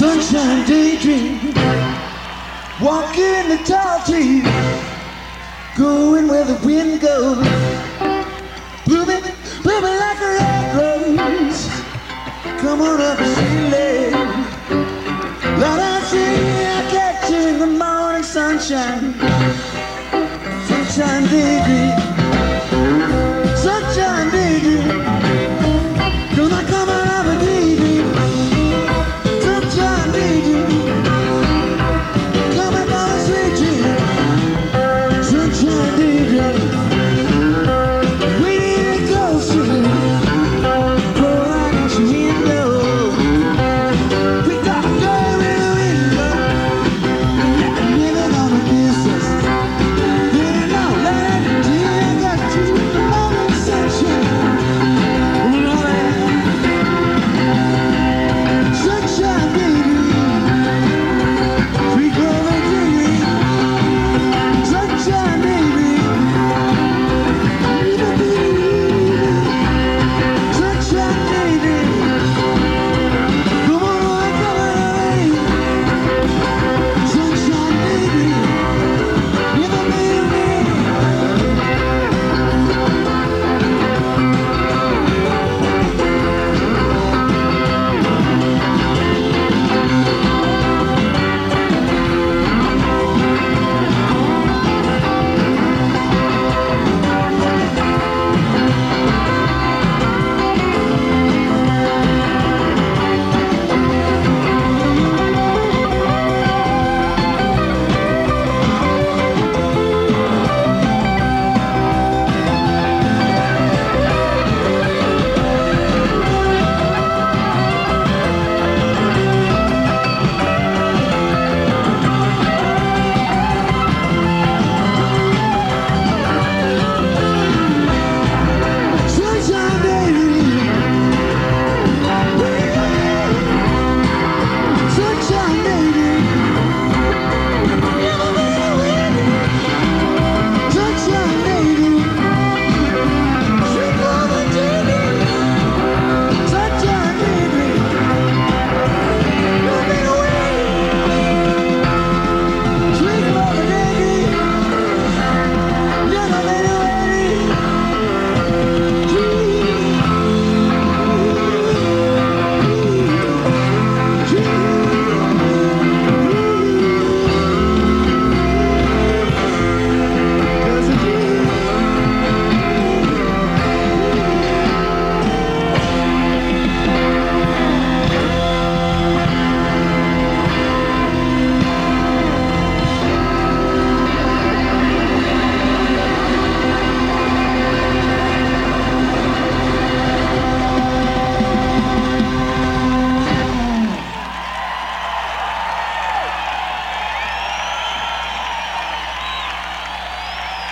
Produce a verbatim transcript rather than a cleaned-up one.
Sunshine daydream, walking the tall trees, going where the wind goes, blooming, blooming like a red rose. Come on up and see lady, Lord, I see I catch you in the morning sunshine, sunshine daydream.